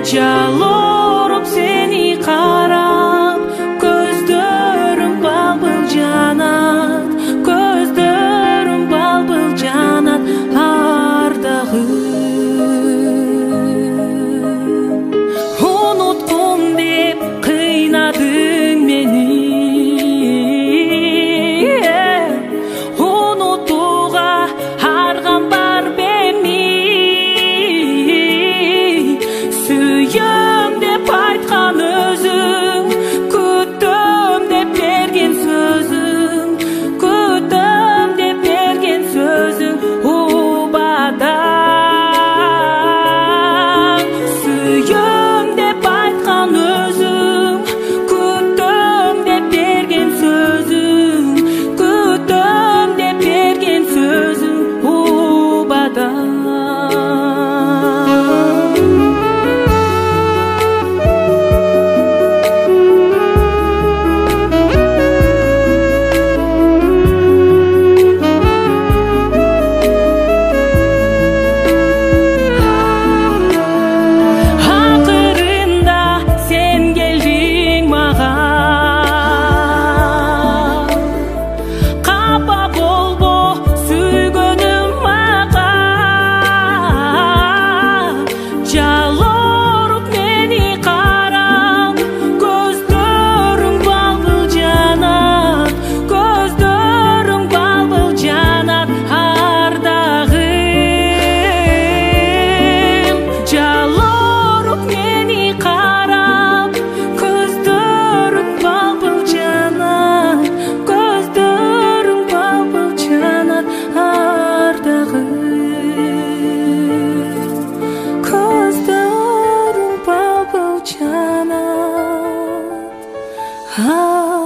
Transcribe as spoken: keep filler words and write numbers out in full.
жалоруп сени карап, көздөрүм балбыл жанат, көздөрүм балбыл жанат, ардагым уnuткум деп кыйнадың мени, унутууга аргам бар беми, сүйөм деп айткан өзүң, күтөм деп берген сөзүң, күтөм деп берген сөзүң убадаң. Сүйөм деп айткан өзүң, күтөм деп берген сөзүң, күтөм деп берген сөзүң убадаң. Акырында сен келдиң мага, капа болбо сүйгөнүм мага, жалоруп мени карап, көздөрүң балбыл жанат, көздөрүң балбыл жанат, ардагым. Жалоруп мени карап, көздөрүң балбыл жанат, көздөрүң балбыл жанат, ардагым. Көздөрүң балбыл жанат,